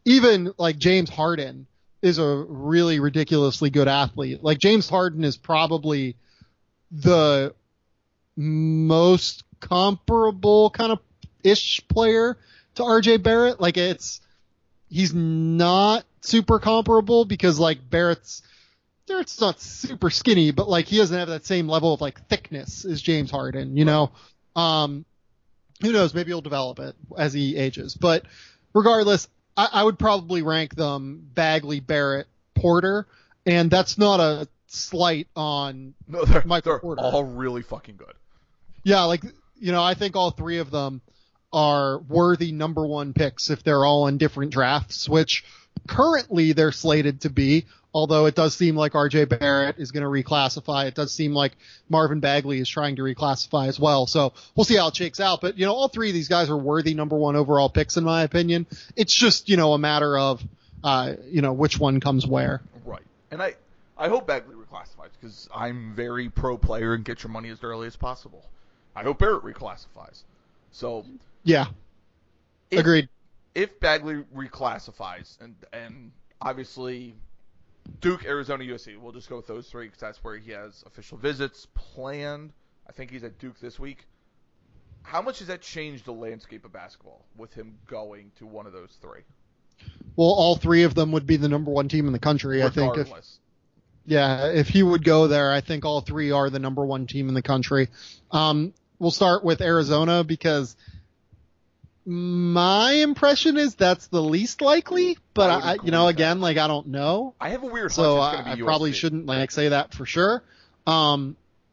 even like James Harden is a really ridiculously good athlete. Like James Harden is probably the most comparable kind of ish player to R J Barrett. Like it's, he's not super comparable because like Barrett's, Barrett's not super skinny, but like he doesn't have that same level of like thickness as James Harden, you know? Um, who knows? Maybe he'll develop it as he ages, but regardless, I, I would probably rank them Bagley, Barrett, Porter, and that's not a slight on No, they're, Michael they're Porter. all really fucking good. Yeah, like, you know, I think all three of them are worthy number one picks if they're all in different drafts, which currently they're slated to be, although it does seem like R J Barrett is going to reclassify. It does seem like Marvin Bagley is trying to reclassify as well. So we'll see how it shakes out. But, you know, all three of these guys are worthy number one overall picks in my opinion. It's just, you know, a matter of, uh, you know, which one comes where. Right. And I, I hope Bagley reclassifies because I'm very pro player and get your money as early as possible. I hope Barrett reclassifies. So Yeah. if, Agreed. If Bagley reclassifies, and and obviously Duke, Arizona, U S C, we'll just go with those three because that's where he has official visits planned. I think he's at Duke this week. How much has that changed the landscape of basketball with him going to one of those three? Well, all three of them would be the number one team in the country, I think. If, Regardless. yeah, if he would go there, I think all three are the number one team in the country. Um, we'll start with Arizona because my impression is that's the least likely, but I would I, agree you know, with again, that. like I don't know, I have a weird so hunch it's I, going I to be probably U S C. shouldn't like say that for sure. Um,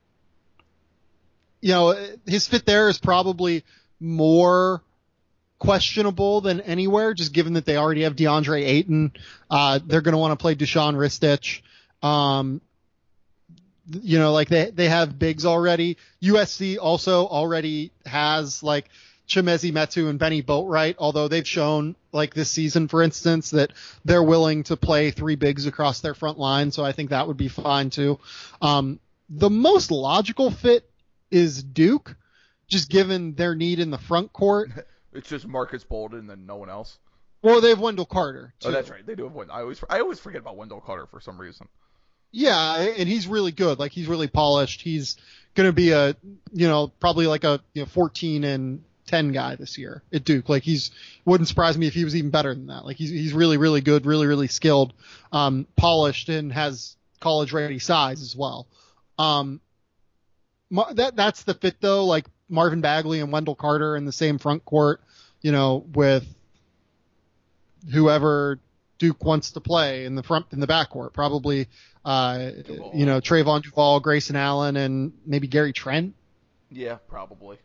you know, his fit there is probably more questionable than anywhere, just given that they already have DeAndre Ayton. Uh, they're going to want to play Deshaun Ristich. Um, you know, like they, they have bigs already. U S C also already has like Chimezi Metu and Benny Boatwright, although they've shown like this season, for instance, that they're willing to play three bigs across their front line. So I think that would be fine too. Um, the most logical fit is Duke, just given their need in the front court. It's just Marcus Bolden and no one else. Well, they have Wendell Carter too. Oh, that's right. They do have Wendell. I always I always forget about Wendell Carter for some reason. Yeah, and he's really good. Like he's really polished. He's going to be a, you know, probably like a you know, fourteen and ten guy this year at Duke. Like he's wouldn't surprise me if he was even better than that. Like he's he's really really good, really really skilled, um, polished, and has college ready size as well. Um, that that's the fit though. Like Marvin Bagley and Wendell Carter in the same front court, you know, with whoever Duke wants to play in the front in the backcourt. Probably, uh, you know, Trayvon Duval, Grayson Allen, and maybe Gary Trent. Yeah, probably.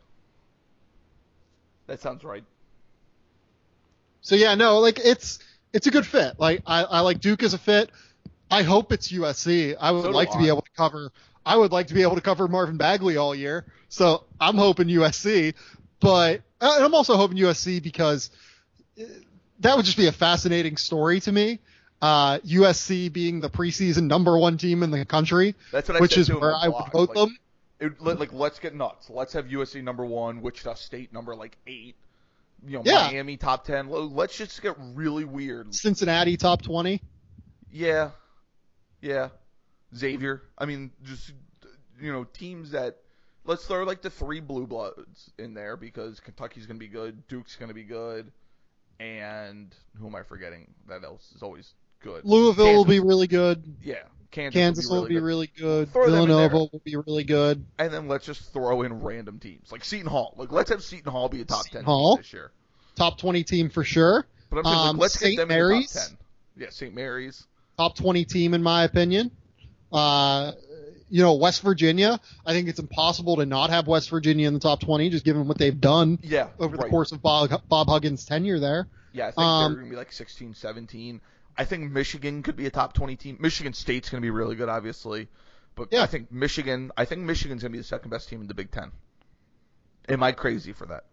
That sounds right. So yeah, no, like it's it's a good fit. Like I, I like Duke as a fit. I hope it's U S C. I would So do like to I. be able to cover. I would like to be able to cover Marvin Bagley all year. So I'm hoping U S C, but uh, and I'm also hoping U S C because that would just be a fascinating story to me. Uh, U S C being the preseason number one team in the country, That's what I which said is too in where my I would blog. vote Like, them. It, let- like, let's get nuts. Let's have U S C number one, Wichita State number like eight, you know, Yeah. Miami top ten. L- Let's just get really weird. Cincinnati top twenty. Yeah, yeah. Xavier. I mean, just you know, teams that. Let's throw like the three blue bloods in there because Kentucky's gonna be good, Duke's gonna be good, and who am I forgetting? That else is always good. Louisville will Kansas. be really good. Yeah, Kansas, Kansas will will be be really good. really good. Throw them in Villanova there. will be really good. And then let's just throw in random teams like Seton Hall. Like let's have Seton Hall be a top Seton ten Hall. team this year. Top twenty team for sure. But I'm saying like, Um, let's get Saint them Mary's. in the top ten. Yeah, Saint Mary's. Top twenty team in my opinion. Uh, you know, West Virginia. I think it's impossible to not have West Virginia in the top twenty, just given what they've done Yeah, over the right. course of Bob, Bob Huggins' tenure there. Yeah, I think Um, they're going to be like sixteen, seventeen. I think Michigan could be a top twenty team. Michigan State's going to be really good, obviously. But Yeah. I think Michigan, I think Michigan's going to be the second best team in the Big Ten. Am I crazy for that?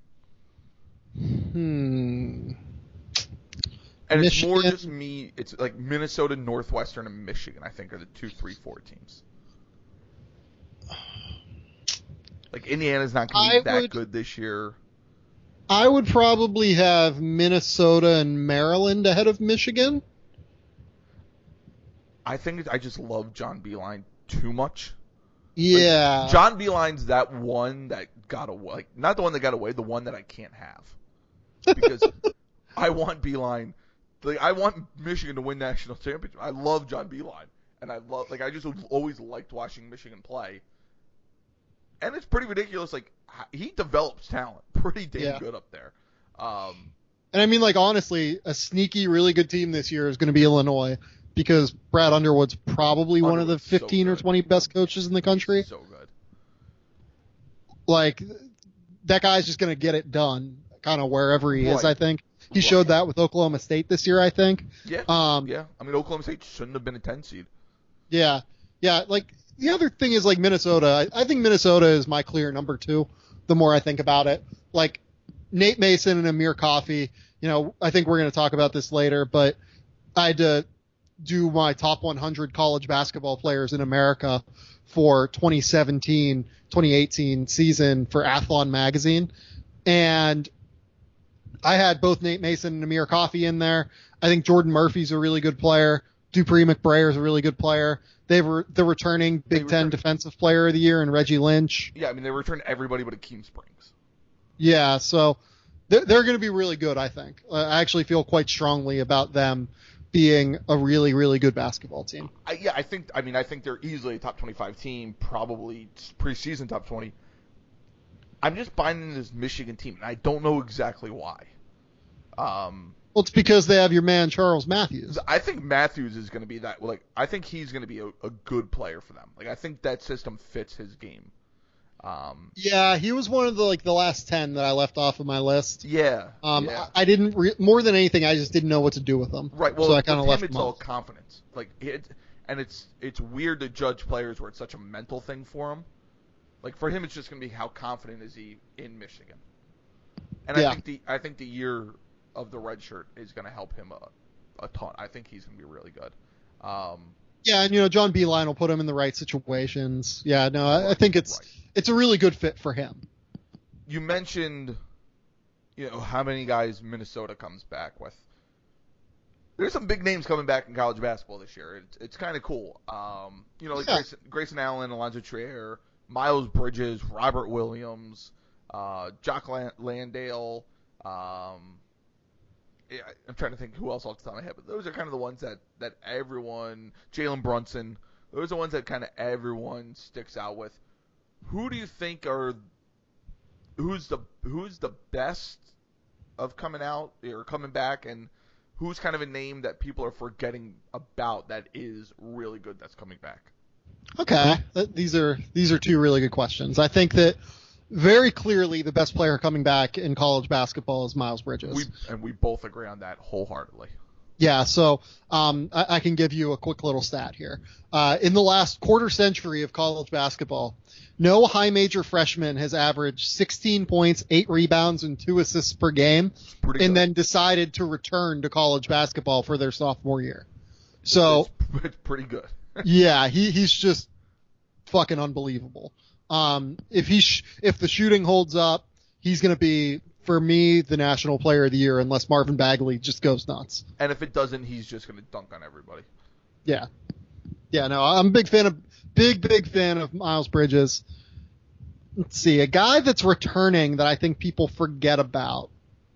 Hmm. And it's more Michigan- just me. It's like Minnesota, Northwestern, and Michigan, I think, are the two, three, four teams. Like Indiana's not going to I be that would- good this year. I would probably have Minnesota and Maryland ahead of Michigan. I think I just love John Beilein too much. Yeah. Like, John Beilein's that one that got away. Like, not the one that got away, the one that I can't have. Because I want Beilein. Like, I want Michigan to win national championship. I love John Beilein. And I love, like, I just always liked watching Michigan play. And it's pretty ridiculous. Like, he develops talent pretty damn Yeah. good up there. Um, And I mean, like, honestly, a sneaky, really good team this year is going to be Illinois because Brad Underwood's probably one of the Underwood's so fifteen or good. twenty best coaches in the country. so good. Like, that guy's just going to get it done kind of wherever he is, Right. I think. He Right. showed that with Oklahoma State this year, I think. Yeah. Um, yeah. I mean, Oklahoma State shouldn't have been a ten seed. Yeah. Yeah. Like, the other thing is, like, Minnesota. I, I think Minnesota is my clear number two the more I think about it. Like, Nate Mason and Amir Coffey, you know, I think we're going to talk about this later, but I had to do my top one hundred college basketball players in America for twenty seventeen twenty eighteen season for Athlon magazine. And I had both Nate Mason and Amir Coffey in there. I think Jordan Murphy's a really good player. Dupree McBrayer is a really good player. They were the returning Big Ten returned- Defensive Player of the Year and Reggie Lynch. Yeah, I mean, they returned everybody but Akeem Springs. Yeah, so they're, they're going to be really good, I think. Uh, I actually feel quite strongly about them being a really, really good basketball team. I, yeah, I think. I mean, I think they're easily a top twenty-five team, probably preseason top twenty. I'm just buying this Michigan team, and I don't know exactly why. Um, Well, it's because they have your man Charles Matthews. I think Matthews is going to be that. Like, I think he's going to be a, a good player for them. Like, I think that system fits his game. Um, Yeah, he was one of the like the last ten that I left off of my list. yeah. Um, yeah. I, I didn't re- more than anything, I just didn't know what to do with them. Right. Well, so I with kind of him, left it's them all off. confidence. Like it, and it's it's weird to judge players where it's such a mental thing for him. Like for him, it's just going to be how confident is he in Michigan. And Yeah. I think the I think the year of the red shirt is going to help him a, a ton. I think he's going to be really good. Um, Yeah, and you know John Beilein will put him in the right situations. Yeah, no, I, I Right, think it's right. it's a really good fit for him. you mentioned, you know, how many guys Minnesota comes back with. There's some big names coming back in college basketball this year. It's, it's kind of cool. Um, you know, like Yeah. Grayson, Grayson Allen, Alonzo Trier, Miles Bridges, Robert Williams, uh, Jock Lan- Landale. Um, yeah, I'm trying to think who else off the top of my head, but those are kind of the ones that, that everyone, Jalen Brunson, those are the ones that kind of everyone sticks out with. Who do you think are who's the who's the best of coming out or coming back, and who's kind of a name that people are forgetting about that is really good that's coming back? Okay, th- these are these are two really good questions. I think that very clearly the best player coming back in college basketball is Miles Bridges. We and we both agree on that wholeheartedly. Yeah, so um, I, I can give you a quick little stat here. Uh, in the last quarter century of college basketball, no high major freshman has averaged sixteen points, eight rebounds, and two assists per game, Pretty and good. then decided to return to college basketball for their sophomore year. So it's, it's pretty good. yeah, he he's just fucking unbelievable. Um, if he sh- if the shooting holds up, he's gonna be, for me, the national player of the year, unless Marvin Bagley just goes nuts. And if it doesn't, he's just going to dunk on everybody. Yeah. Yeah, no, I'm a big fan of, big, big fan of Miles Bridges. Let's see, a guy that's returning that I think people forget about.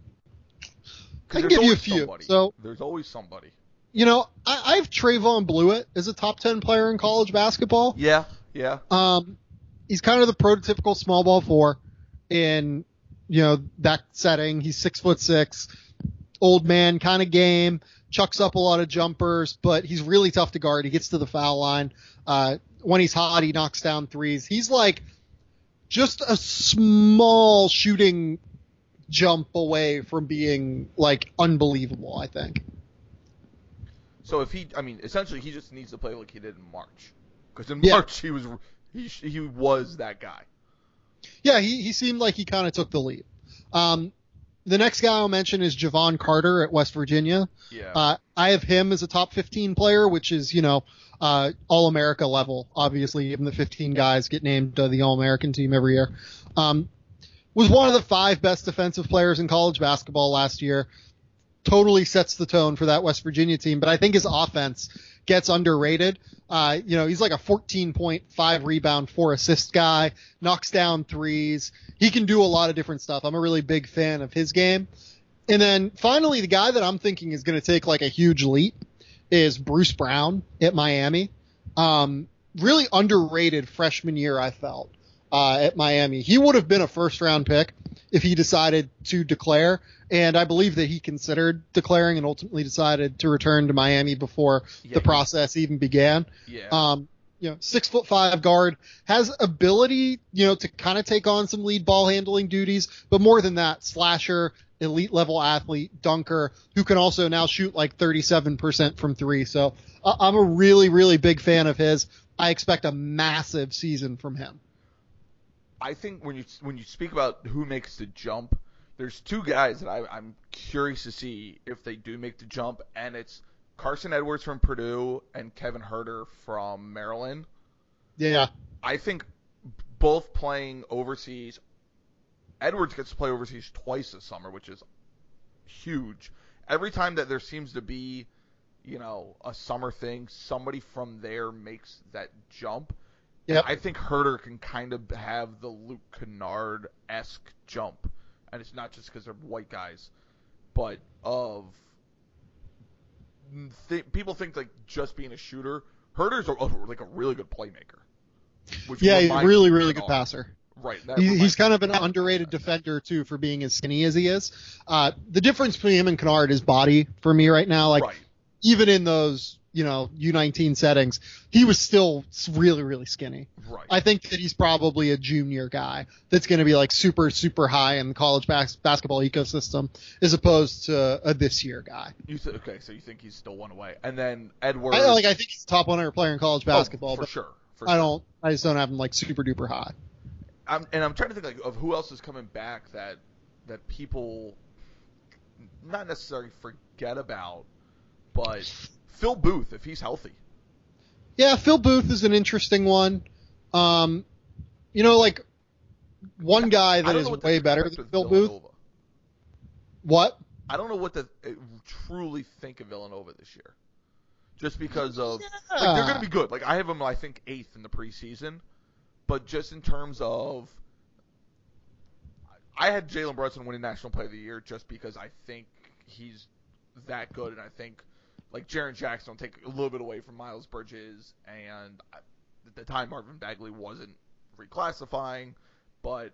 I 'Cause can there's give you a always few. somebody. So, There's always somebody. you know, I, I have Trayvon Blewett as a top ten player in college basketball. Yeah, yeah. Um, he's kind of the prototypical small ball four in, you know, that setting. He's six foot six, old man kind of game, chucks up a lot of jumpers, but he's really tough to guard. He gets to the foul line. Uh, when he's hot, he knocks down threes. He's like just a small shooting jump away from being like unbelievable, I think. So if he, I mean, essentially he just needs to play like he did in March. Because in Yeah. March he was he he was that guy. Yeah, he, he seemed like he kind of took the lead. Um, the next guy I'll mention is Javon Carter at West Virginia. Yeah. Uh, I have him as a top fifteen player, which is, you know, uh, All-America level. Obviously, even the fifteen guys get named uh, the All-American team every year. Um, was one of the five best defensive players in college basketball last year. Totally sets the tone for that West Virginia team, but I think his offense gets underrated. Uh, you know, he's like a fourteen point five rebound, four assist guy, knocks down threes. He can do a lot of different stuff. I'm a really big fan of his game. And then finally, the guy that I'm thinking is going to take like a huge leap is Bruce Brown at Miami. Um, really underrated freshman year, I felt, uh, at Miami. He would have been a first round pick if he decided to declare. And I believe that he considered declaring and ultimately decided to return to Miami before yeah, the process even began. Yeah. Um, you know, six foot five guard, has ability, you know, to kind of take on some lead ball handling duties, but more than that, slasher, elite level athlete, dunker, who can also now shoot like thirty-seven percent from three. So uh, I'm a really, really big fan of his. I expect a massive season from him. I think when you when you speak about who makes the jump, there's two guys that I, I'm curious to see if they do make the jump, and it's Carson Edwards from Purdue and Kevin Huerter from Maryland. Yeah. I think both playing overseas. Edwards gets to play overseas twice this summer, which is huge. Every time that there seems to be, you know, a summer thing, somebody from there makes that jump. Yep. I think Huerter can kind of have the Luke Kennard-esque jump. And it's not just because they're white guys, but of th- people think like just being a shooter. Huerter's a, like a really good playmaker. Which yeah, he's a really, really good are. passer. Right. He, he's kind of an underrated defender, too, for being as skinny as he is. Uh, the difference between him and Kennard is body for me right now. Like, right. Even in those, you know, U nineteen settings, he was still really, really skinny. Right. I think that he's probably a junior guy that's going to be, like, super, super high in the college bas- basketball ecosystem as opposed to a this year guy. You th- okay, so you think he's still one away. And then Edwards. I, like, I think he's the top one hundred player in college basketball. Oh, for but sure. For I sure. don't, I just don't have him, like, super duper high. I'm, and I'm trying to think like of who else is coming back that that people not necessarily forget about, but Phil Booth if he's healthy. Yeah, Phil Booth is an interesting one. Um, you know, like one guy that is way better than Phil Booth. What? I don't know what to uh, truly think of Villanova this year, just because of yeah. like, they're going to be good. Like I have them, I think eighth in the preseason. But just in terms of, I had Jalen Brunson winning National Player of the Year just because I think he's that good, and I think like Jaren Jackson will take a little bit away from Miles Bridges, and at the time Marvin Bagley wasn't reclassifying, but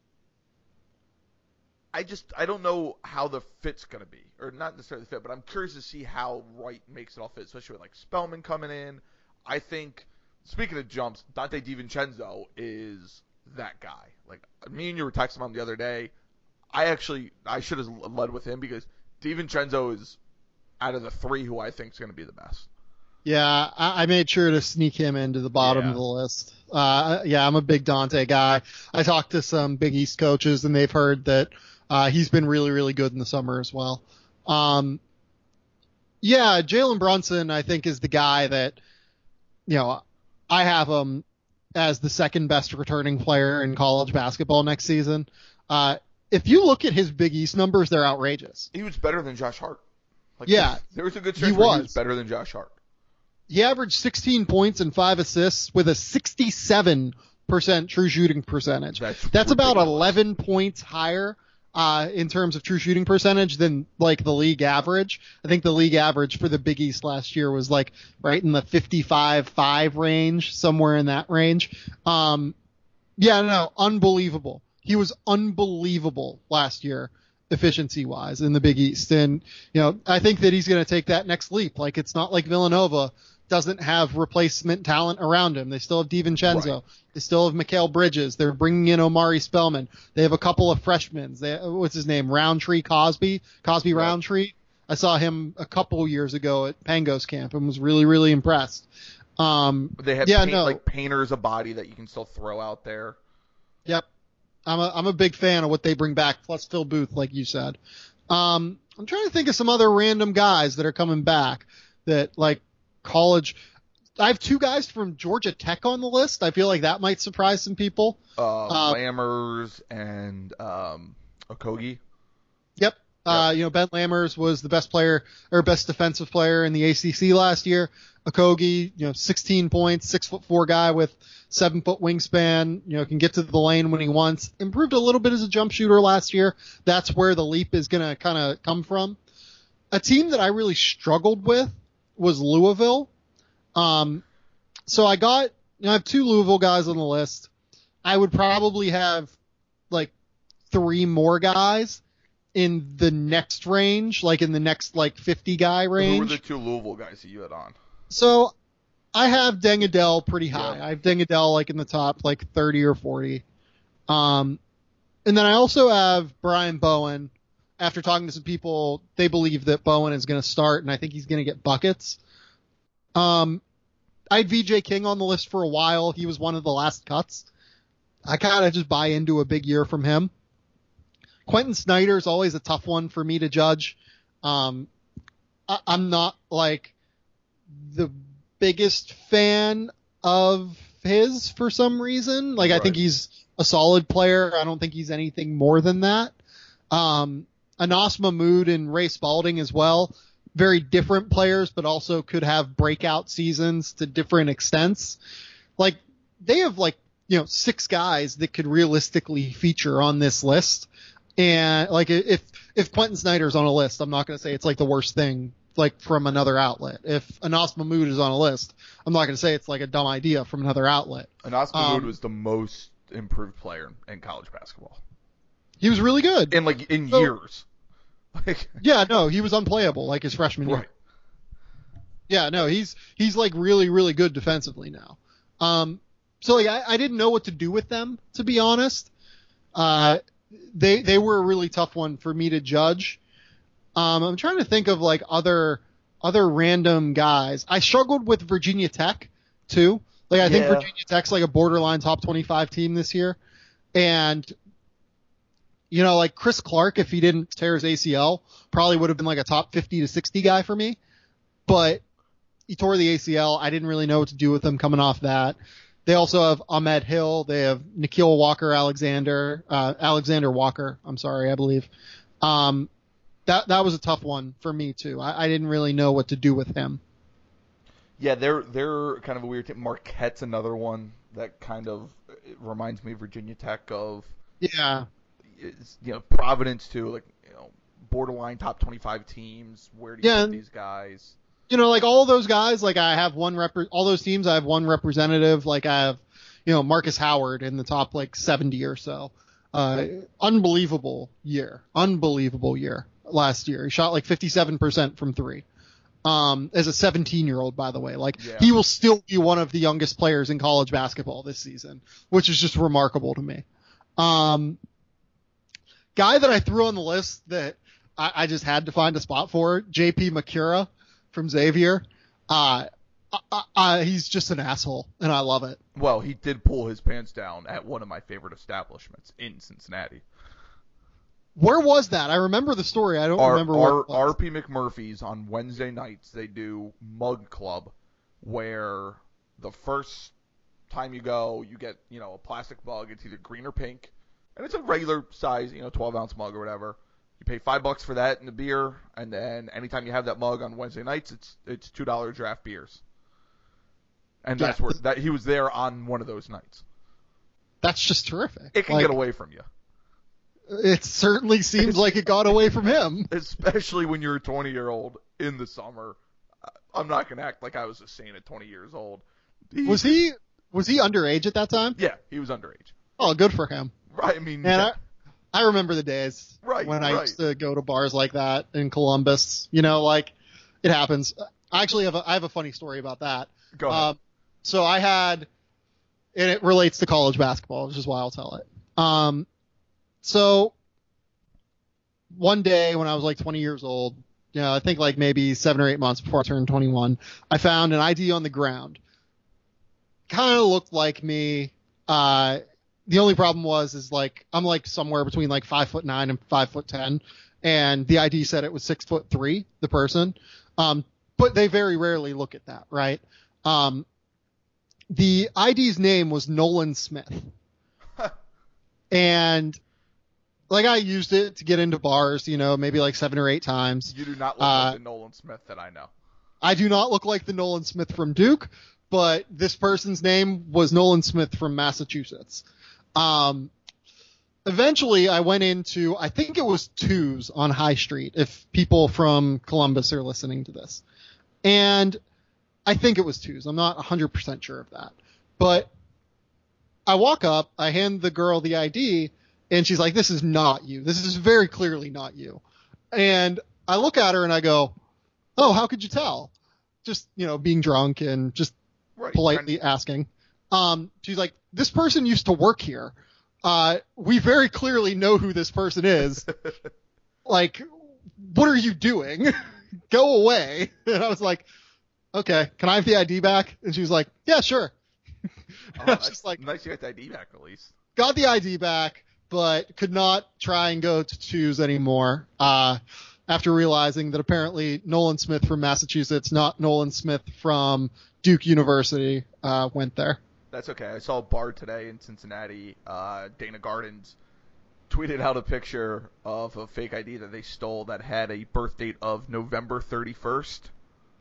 I just I don't know how the fit's gonna be, or not necessarily the fit, but I'm curious to see how Wright makes it all fit, especially with like Spellman coming in. I think. Speaking of jumps, Dante DiVincenzo is that guy. Like me and you were texting him the other day. I actually I should have led with him because DiVincenzo is out of the three who I think is going to be the best. Yeah, I, I made sure to sneak him into the bottom yeah. of the list. Uh, yeah, I'm a big Dante guy. I talked to some Big East coaches, and they've heard that uh, he's been really, really good in the summer as well. Um, yeah, Jalen Brunson, I think, is the guy that, you know, I have him as the second best returning player in college basketball next season. Uh, if you look at his Big East numbers, they're outrageous. He was better than Josh Hart. Like, yeah. There was a good stretch he where was. he was better than Josh Hart. He averaged sixteen points and five assists with a sixty-seven percent true shooting percentage. That's, That's about ridiculous. eleven points higher uh, in terms of true shooting percentage than like the league average. I think the league average for the Big East last year was like right in the fifty-five five range, somewhere in that range. Um, yeah, no, unbelievable. He was unbelievable last year, efficiency wise, in the Big East. And, you know, I think that he's going to take that next leap. Like, it's not like Villanova doesn't have replacement talent around him. They still have DiVincenzo. Right. They still have Mikal Bridges. They're bringing in Omari Spellman. They have a couple of freshmen. They, what's his name? Roundtree Cosby? Cosby Right. Roundtree? I saw him a couple years ago at Pangos camp and was really, really impressed. Um, They have yeah, paint, no. like painters a body that you can still throw out there. Yep. I'm a I'm a big fan of what they bring back, plus Phil Booth, like you said. Um, I'm trying to think of some other random guys that are coming back that like college. I have two guys from Georgia Tech on the list. I feel like that might surprise some people. Uh, Uh, Lammers and um, Okogie. Yep. Uh, you know, Ben Lammers was the best player or best defensive player in the A C C last year. Okogie, you know, sixteen points, six foot four guy with seven foot wingspan, you know, can get to the lane when he wants. Improved a little bit as a jump shooter last year. That's where the leap is going to kind of come from. A team that I really struggled with was Louisville. Um, so I got, you know, I have two Louisville guys on the list. I would probably have like three more guys in the next range, like in the next like fifty guy range. Who were the two Louisville guys that you had on? So I have Dengadell pretty high. Yeah. I have Dengadell like in the top like thirty or forty. Um, and then I also have Brian Bowen. After talking to some people, they believe that Bowen is going to start, and I think he's going to get buckets. Um, I had V J King on the list for a while. He was one of the last cuts. I kind of just buy into a big year from him. Quentin Snyder is always a tough one for me to judge. Um, I, I'm not like the biggest fan of his for some reason. Like, Right. I think he's a solid player. I don't think he's anything more than that. Um, Anas Mahmoud and Ray Spalding as well. Very different players, but also could have breakout seasons to different extents. Like, they have like, you know, six guys that could realistically feature on this list. And like, if, if Quentin Snyder's on a list, I'm not going to say it's like the worst thing, like from another outlet. If Anas Mahmoud is on a list, I'm not going to say it's like a dumb idea from another outlet. Anas Mahmoud Um, was the most improved player in college basketball. He was really good. In like, in So- years. Like, Yeah, no, he was unplayable like his freshman year. right. Yeah, no, he's he's like really, really good defensively now. Um, so like I, I didn't know what to do with them, to be honest. Uh, they they were a really tough one for me to judge. Um, I'm trying to think of like other other random guys. I struggled with Virginia Tech too. Like I think Yeah. Virginia Tech's like a borderline top twenty-five team this year, and you know, like Chris Clark, if he didn't tear his A C L, probably would have been like a top fifty to sixty guy for me. But he tore the A C L. I didn't really know what to do with him coming off that. They also have Ahmed Hill. They have Nikhil Walker Alexander, uh, Alexander Walker. I'm sorry, I believe. Um, that that was a tough one for me too. I, I didn't really know what to do with him. Yeah, they're they're kind of a weird team. Marquette's another one that kind of it reminds me of Virginia Tech of Yeah. is, you know, Providence too, like, you know, borderline top twenty-five teams. Where do you Yeah, put and- these guys? You know, like all those guys, like I have one rep, all those teams, I have one representative. Like I have, you know, Marcus Howard in the top like seventy or so. Uh, unbelievable year, unbelievable year last year. He shot like fifty-seven percent from three. Um, as a seventeen year old, by the way, like Yeah. he will still be one of the youngest players in college basketball this season, which is just remarkable to me. Um, guy that I threw on the list that I, I just had to find a spot for, J P Makura from Xavier. Uh, I, I, he's just an asshole, and I love it. Well, he did pull his pants down at one of my favorite establishments in Cincinnati. Where was that? I remember the story. I don't R- remember where R- it was. RP McMurphy's on Wednesday nights, they do Mug Club, where the first time you go, you get, you know, a plastic mug. It's either green or pink, and it's a regular size, you know, twelve ounce mug or whatever. You pay five bucks for that and the beer, and then anytime you have that mug on Wednesday nights, it's it's two dollar draft beers. And Yeah. that's where that he was there on one of those nights. That's just terrific. It can Like, get away from you, It certainly seems like it got away from him. especially when you're a twenty year old in the summer. I'm not gonna act like I was a saint at twenty years old. He- Was he was he underage at that time? Yeah, he was underage. Oh, good for him. Right. I mean, And I, I remember the days Right, when I right. used to go to bars like that in Columbus. You know, like it happens. I actually have a, I have a funny story about that. go ahead. Um, so I had, and it relates to college basketball, which is why I'll tell it. Um, so one day when I was like twenty years old, you know, I think like maybe seven or eight months before I turned twenty-one, I found an I D on the ground. Kind of looked like me. Uh, the only problem was, is like, I'm like somewhere between like five foot nine and five foot ten. And the I D said it was six foot three, the person. Um, but they very rarely look at that, right? Um, the I D's name was Nolan Smith. And like I used it to get into bars, you know, maybe like seven or eight times. You do not look Uh, like the Nolan Smith that I know. I do not look like the Nolan Smith from Duke, but this person's name was Nolan Smith from Massachusetts. Um, eventually I went into, I think it was Two's on High Street, if people from Columbus are listening to this. And I think it was Two's. I'm not one hundred percent sure of that. But I walk up, I hand the girl the I D, and she's like, this is not you. This is very clearly not you. And I look at her and I go, oh, how could you tell? Just, you know, being drunk and just Right. politely asking. Um, she's like, this person used to work here. Uh, we very clearly know who this person is. Like, what are you doing? Go away. And I was like, okay, can I have the I D back? And she was like, yeah, sure. Oh, I was just like, nice you got the I D back at least. got the I D back, but could not try and go to Two's anymore. Uh, after realizing that apparently Nolan Smith from Massachusetts, not Nolan Smith from Duke University, uh, went there. That's okay. I saw a bar today in Cincinnati. Uh, Dana Gardens tweeted out a picture of a fake I D that they stole that had a birth date of November thirty-first.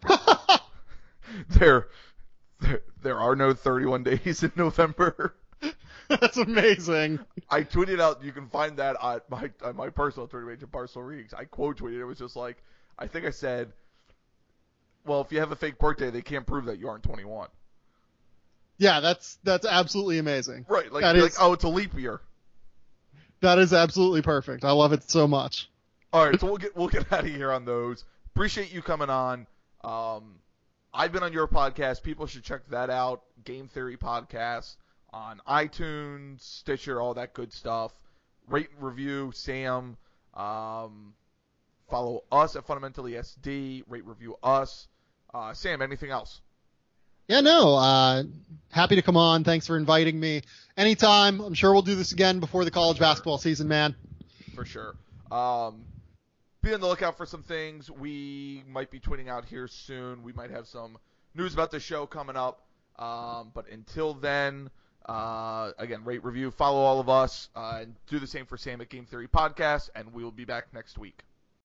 there, there, there are no thirty-one days in November. That's amazing. I tweeted out, you can find that on my on my personal Twitter page at Barstool Reeks. I quote tweeted, it was just like, I think I said, well, if you have a fake birthday, they can't prove that you aren't twenty-one. Yeah, that's that's absolutely amazing. Right, like, That like is- oh, it's a leap year. That is absolutely perfect. I love it so much. All right, so we'll get we'll get out of here on those. Appreciate you coming on. Um, I've been on your podcast. People should check that out. Game Theory Podcast on iTunes, Stitcher, all that good stuff. Rate and review Sam. Um, follow us at Fundamentally S D. Rate review us. Uh, Sam, anything else? Yeah, no, uh, happy to come on. Thanks for inviting me. Anytime. I'm sure we'll do this again before the college Sure. basketball season, man. For sure. Um, be on the lookout for some things. We might be tweeting out here soon. We might have some news about the show coming up. Um, but until then, uh, again, rate, review, follow all of us, uh, and do the same for Sam at Game Theory Podcast, and we will be back next week.